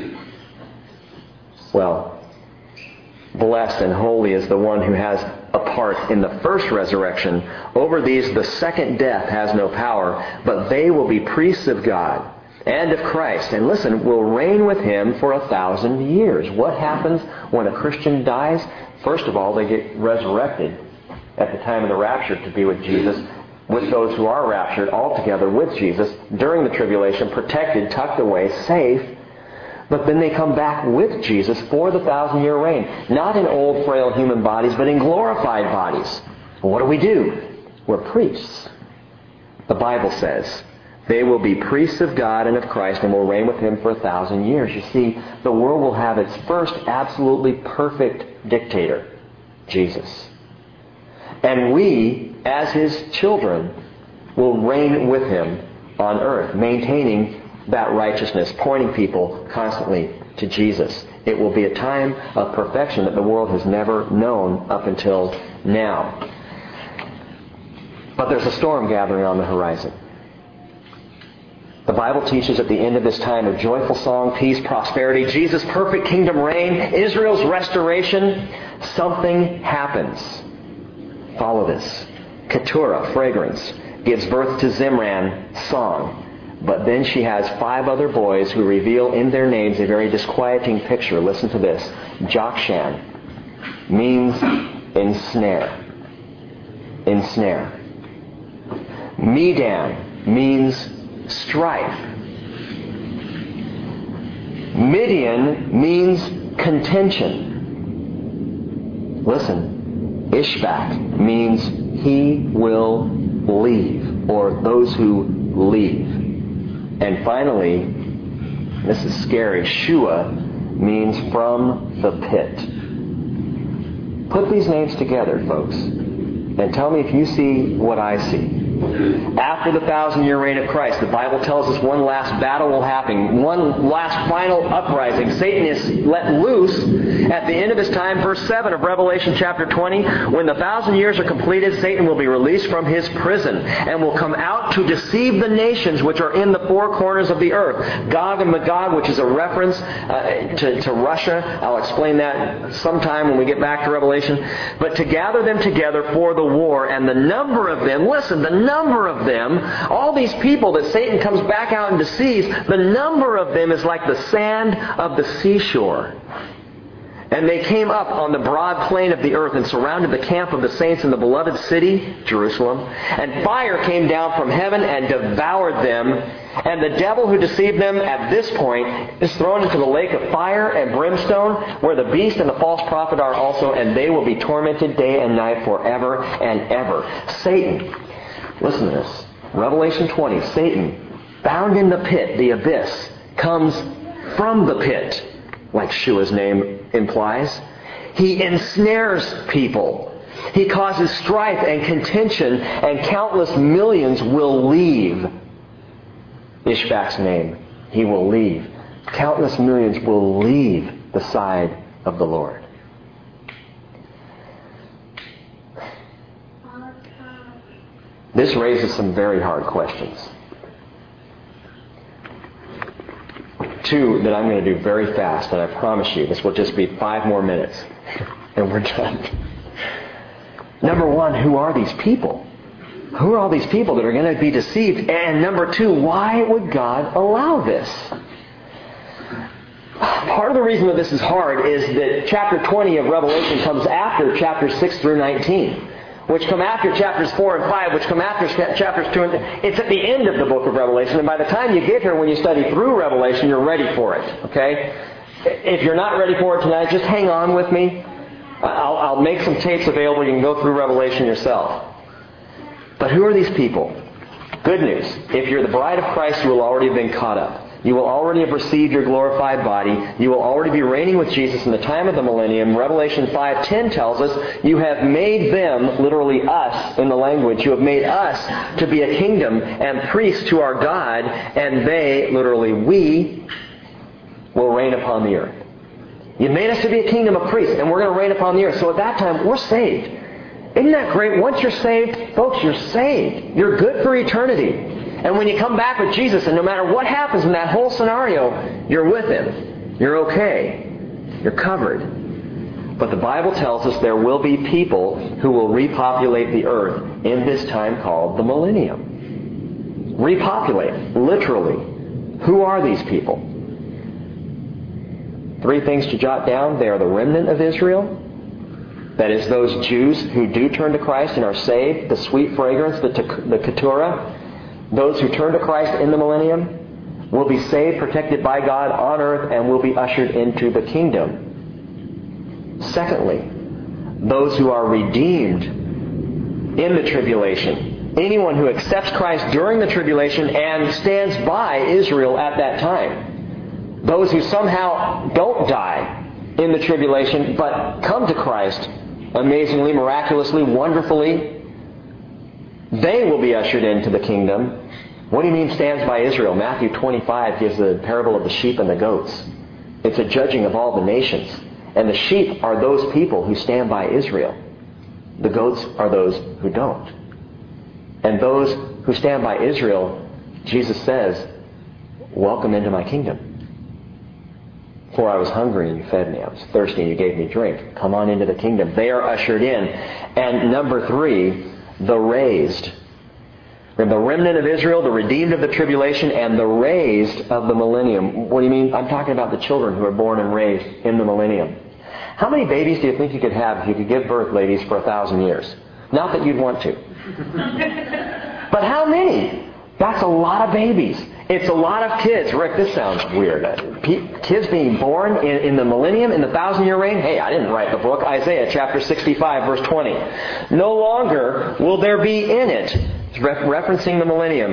Well, blessed and holy is the one who has a part in the first resurrection. Over these, the second death has no power, but they will be priests of God and of Christ. And listen, will reign with Him for a thousand years. What happens when a Christian dies? First of all, they get resurrected at the time of the rapture to be with Jesus, with those who are raptured all together with Jesus during the tribulation, protected, tucked away, safe. But then they come back with Jesus for the thousand-year reign. Not in old, frail human bodies, but in glorified bodies. What do we do? We're priests. The Bible says they will be priests of God and of Christ and will reign with Him for a thousand years. You see, the world will have its first absolutely perfect dictator, Jesus. And we, as His children, will reign with Him on earth, maintaining that righteousness, pointing people constantly to Jesus. It will be a time of perfection that the world has never known up until now. But there's a storm gathering on the horizon. The Bible teaches at the end of this time of joyful song, peace, prosperity, Jesus' perfect kingdom reign, Israel's restoration, something happens. Follow this. Keturah, fragrance, gives birth to Zimran, song. But then she has five other boys who reveal in their names a very disquieting picture. Listen to this. Jokshan means ensnare. Ensnare. Medan means strife. Midian means contention. Listen. Ishbak means he will leave, or those who leave. And finally, This is scary. Shua means from the pit. Put these names together, folks, and tell me if you see what I see. After the thousand-year reign of Christ, the Bible tells us one last battle will happen. One last final uprising. Satan is let loose at the end of his time. Verse seven of Revelation chapter twenty. When the thousand years are completed, Satan will be released from his prison and will come out to deceive the nations which are in the four corners of the earth. Gog and Magog, which is a reference uh, to, to Russia. I'll explain that sometime when we get back to Revelation. But to gather them together for the war, and the number of them, listen, the number number of them, all these people that Satan comes back out and deceives, the number of them is like the sand of the seashore. And they came up on the broad plain of the earth and surrounded the camp of the saints in the beloved city, Jerusalem. And fire came down from heaven and devoured them. And the devil who deceived them at this point is thrown into the lake of fire and brimstone, where the beast and the false prophet are also, and they will be tormented day and night forever and ever. Satan, listen to this. Revelation twenty. Satan, bound in the pit, the abyss, comes from the pit, like Shua's name implies. He ensnares people. He causes strife and contention, and countless millions will leave. Ishbak's name, he will leave. Countless millions will leave the side of the Lord. This raises some very hard questions. Two that I'm going to do very fast, and I promise you this will just be five more minutes, and we're done. Number one, who are these people? Who are all these people that are going to be deceived? And number two, why would God allow this? Part of the reason that this is hard is that chapter twenty of Revelation comes after chapters six through nineteen. Which come after chapters four and five, which come after chapters two and three. It's at the end of the book of Revelation, and by the time you get here, when you study through Revelation, you're ready for it. Okay? If you're not ready for it tonight, just hang on with me. I'll, I'll make some tapes available. You can go through Revelation yourself. But who are these people? Good news. If you're the bride of Christ, you will already have been caught up. You will already have received your glorified body. You will already be reigning with Jesus in the time of the millennium. Revelation five ten tells us, you have made them, literally us in the language, you have made us to be a kingdom and priests to our God, and they, literally we, will reign upon the earth. You made us to be a kingdom of priests, and we're going to reign upon the earth. So at that time, we're saved. Isn't that great? Once you're saved, folks, you're saved. You're good for eternity. And when you come back with Jesus, and no matter what happens in that whole scenario, you're with Him. You're okay. You're covered. But the Bible tells us there will be people who will repopulate the earth in this time called the millennium. Repopulate, literally. Who are these people? Three things to jot down. They are the remnant of Israel. That is, those Jews who do turn to Christ and are saved, the sweet fragrance, the, the keturah. Those who turn to Christ in the millennium will be saved, protected by God on earth, and will be ushered into the kingdom. Secondly, those who are redeemed in the tribulation. Anyone who accepts Christ during the tribulation and stands by Israel at that time. Those who somehow don't die in the tribulation, but come to Christ amazingly, miraculously, wonderfully, they will be ushered into the kingdom. What do you mean stands by Israel? Matthew twenty-five gives the parable of the sheep and the goats. It's a judging of all the nations. And the sheep are those people who stand by Israel. The goats are those who don't. And those who stand by Israel, Jesus says, welcome into my kingdom. For I was hungry and you fed me. I was thirsty and you gave me drink. Come on into the kingdom. They are ushered in. And number three, the raised. The remnant of Israel, the redeemed of the tribulation, and the raised of the millennium. What do you mean? I'm talking about the children who are born and raised in the millennium. How many babies do you think you could have if you could give birth, ladies, for a thousand years? Not that you'd want to. But how many? That's a lot of babies. It's a lot of kids. Rick, this sounds weird. Kids being born in, in the millennium, in the thousand-year reign? Hey, I didn't write the book. Isaiah chapter sixty-five, verse twenty. No longer will there be in it, referencing the millennium,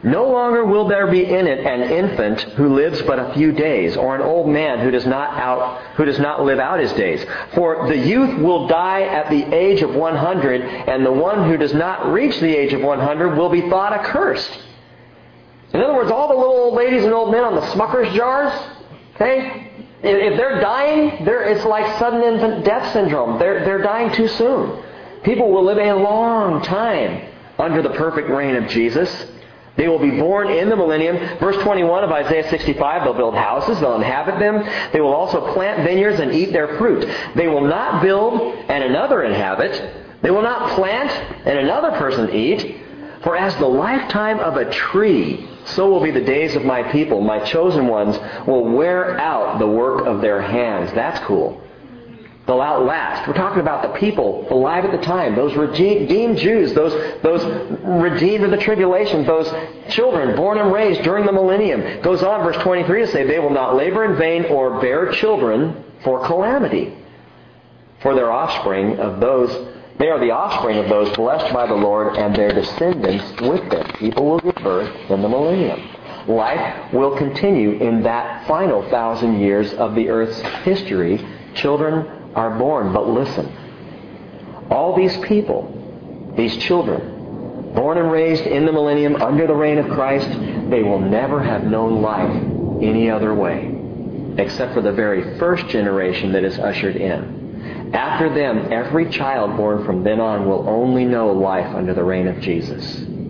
No longer will there be in it an infant who lives but a few days, or an old man who does not out who does not live out his days. For the youth will die at the age of one hundred, and the one who does not reach the age of one hundred will be thought accursed. In other words, all the little old ladies and old men on the Smucker's jars, okay, if they're dying, they're, it's like sudden infant death syndrome. They're, they're dying too soon. People will live a long time under the perfect reign of Jesus. They will be born in the millennium. Verse twenty-one of Isaiah sixty-five, they'll build houses, they'll inhabit them. They will also plant vineyards and eat their fruit. They will not build and another inhabit. They will not plant and another person eat. For as the lifetime of a tree, so will be the days of my people. My chosen ones will wear out the work of their hands. That's cool. They'll outlast. We're talking about the people alive at the time, those redeemed Jews, those, those redeemed of the tribulation, those children born and raised during the millennium. Goes on, verse twenty-three, to say, they will not labor in vain or bear children for calamity. For their offspring of those, they are the offspring of those blessed by the Lord, and their descendants with them. People will give birth in the millennium. Life will continue in that final thousand years of the earth's history. Children are born. But listen, all these people, these children, born and raised in the millennium under the reign of Christ, they will never have known life any other way, except for the very first generation that is ushered in. After them, every child born from then on will only know life under the reign of Jesus.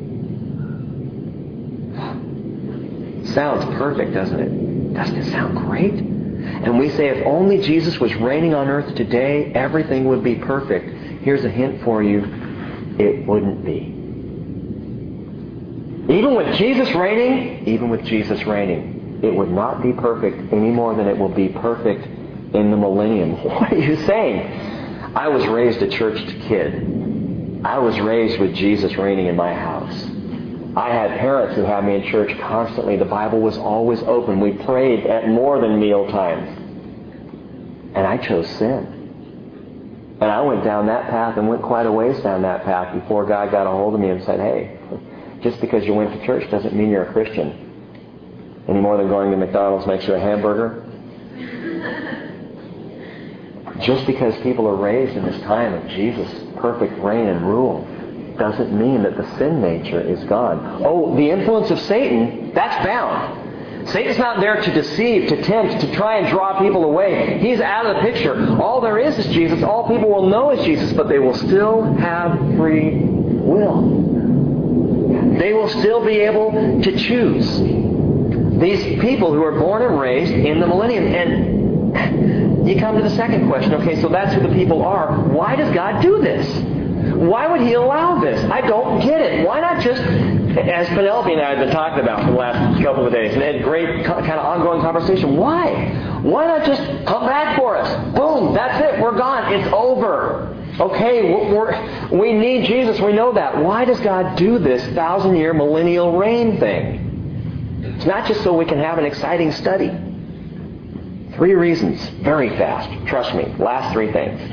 Sounds perfect, doesn't it? Doesn't it sound great? And we say, if only Jesus was reigning on earth today, everything would be perfect. Here's a hint for you. It wouldn't be. Even with Jesus reigning, even with Jesus reigning, it would not be perfect any more than it will be perfect in the millennium. What are you saying? I was raised a church kid. I was raised with Jesus reigning in my house. I had parents who had me in church constantly. The Bible was always open. We prayed at more than meal times. And I chose sin. And I went down that path and went quite a ways down that path before God got a hold of me and said, hey, just because you went to church doesn't mean you're a Christian. Any more than going to McDonald's makes you a hamburger. Just because people are raised in this time of Jesus' perfect reign and rule doesn't mean that the sin nature is gone. Oh, the influence of Satan, that's bound. Satan's not there to deceive, to tempt, to try and draw people away. He's out of the picture. All there is is Jesus. All people will know is Jesus, but they will still have free will. They will still be able to choose. These people who are born and raised in the millennium. And you come to the second question. Okay, so that's who the people are. Why does God do this? Why would He allow this? I don't get it. Why not just, as Penelope and I have been talking about for the last couple of days, and had great kind of ongoing conversation, why? Why not just come back for us? Boom, that's it. We're gone. It's over. Okay, we're, we need Jesus. We know that. Why does God do this thousand-year millennial reign thing? It's not just so we can have an exciting study. Three reasons. Very fast. Trust me. Last three things.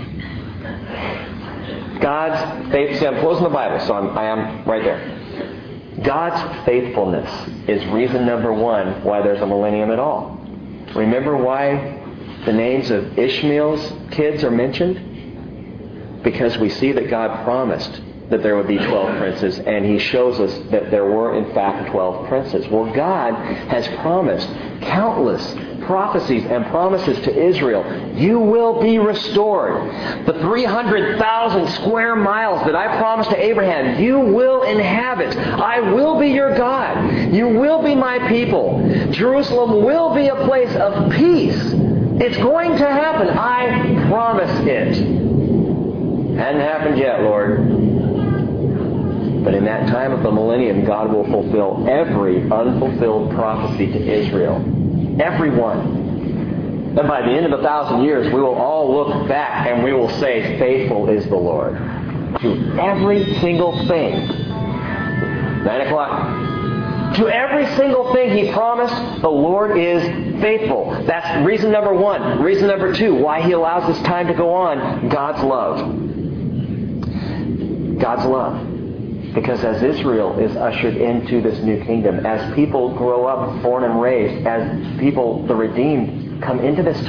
God's faith. See, I'm closing the Bible, so I'm, I am right there. God's faithfulness is reason number one why there's a millennium at all. Remember why the names of Ishmael's kids are mentioned? Because we see that God promised that there would be twelve princes, and He shows us that there were in fact twelve princes. Well, God has promised countless prophecies and promises to Israel. You will be restored. The three hundred thousand square miles that I promised to Abraham, you will inhabit. I will be your God. You will be my people. Jerusalem will be a place of peace. It's going to happen. I promise it. Hadn't happened yet, Lord. But in that time of the millennium, God will fulfill every unfulfilled prophecy to Israel. Every one. And by the end of a thousand years, we will all look back and we will say, faithful is the Lord. To every single thing. Nine o'clock. To every single thing He promised, the Lord is faithful. That's reason number one. Reason number two, why He allows this time to go on. God's love. God's love. Because as Israel is ushered into this new kingdom, as people grow up, born and raised, as people, the redeemed, come into this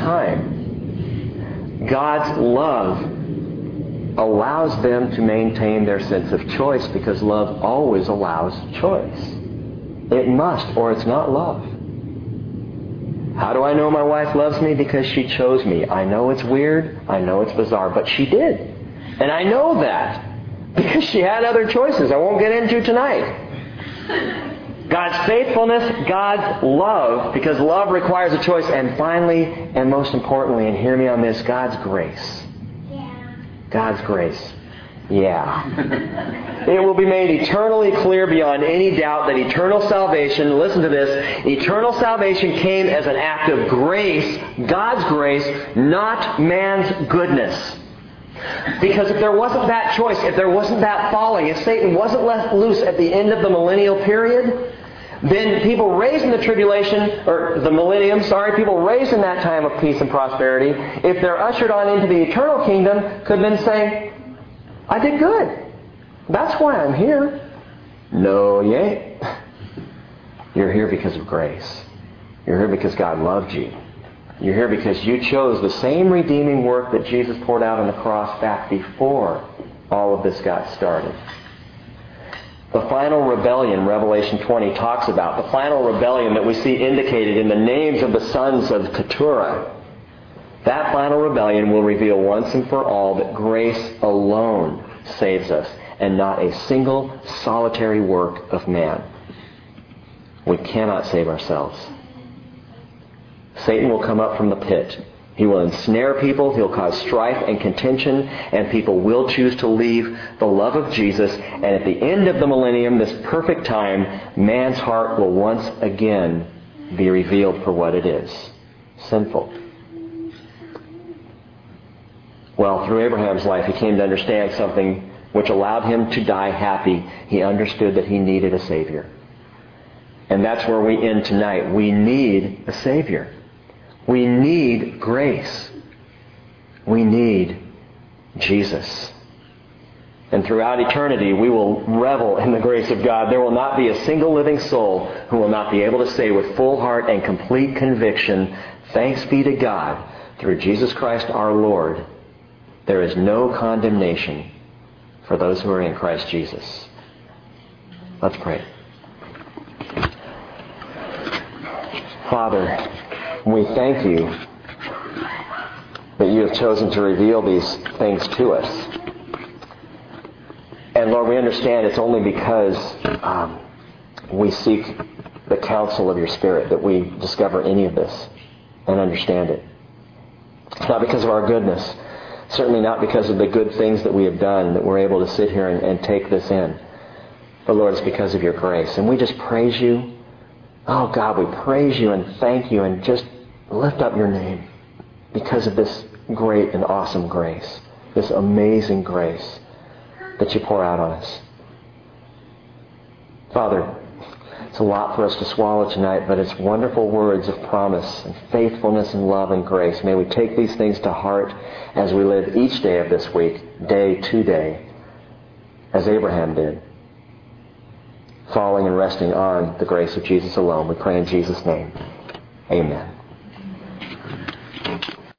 time, God's love allows them to maintain their sense of choice, because love always allows choice. It must, or it's not love. How do I know my wife loves me? Because she chose me. I know it's weird. I know it's bizarre, but she did. And I know that because she had other choices I won't get into tonight. God's faithfulness, God's love, because love requires a choice. And finally, and most importantly, and hear me on this, God's grace. Yeah. God's grace. Yeah. It will be made eternally clear beyond any doubt that eternal salvation, listen to this, eternal salvation came as an act of grace, God's grace, not man's goodness. Because if there wasn't that choice, if there wasn't that falling, if Satan wasn't let loose at the end of the millennial period, then people raised in the tribulation, or the millennium, sorry, people raised in that time of peace and prosperity, if they're ushered on into the eternal kingdom, could then say, I did good. That's why I'm here. No, you ain't. You're here because of grace. You're here because God loved you. You're here because you chose the same redeeming work that Jesus poured out on the cross back before all of this got started. The final rebellion, Revelation twenty talks about, the final rebellion that we see indicated in the names of the sons of Keturah. That final rebellion will reveal once and for all that grace alone saves us, and not a single solitary work of man. We cannot save ourselves. Satan will come up from the pit. He will ensnare people, he'll cause strife and contention, and people will choose to leave the love of Jesus. And at the end of the millennium, this perfect time, man's heart will once again be revealed for what it is. Sinful. Well, through Abraham's life, he came to understand something which allowed him to die happy. He understood that he needed a Savior. And that's where we end tonight. We need a Savior. We need grace. We need Jesus. And throughout eternity, we will revel in the grace of God. There will not be a single living soul who will not be able to say with full heart and complete conviction, thanks be to God, through Jesus Christ our Lord, there is no condemnation for those who are in Christ Jesus. Let's pray. Father, we thank you that you have chosen to reveal these things to us. And Lord, we understand it's only because um, we seek the counsel of your Spirit that we discover any of this and understand it. It's not because of our goodness. Certainly not because of the good things that we have done that we're able to sit here and, and take this in. But Lord, it's because of your grace. And we just praise you. Oh God, we praise you and thank you and just lift up your name because of this great and awesome grace. This amazing grace that you pour out on us. Father, it's a lot for us to swallow tonight, but it's wonderful words of promise and faithfulness and love and grace. May we take these things to heart as we live each day of this week, day to day, as Abraham did, falling and resting on the grace of Jesus alone. We pray in Jesus' name. Amen.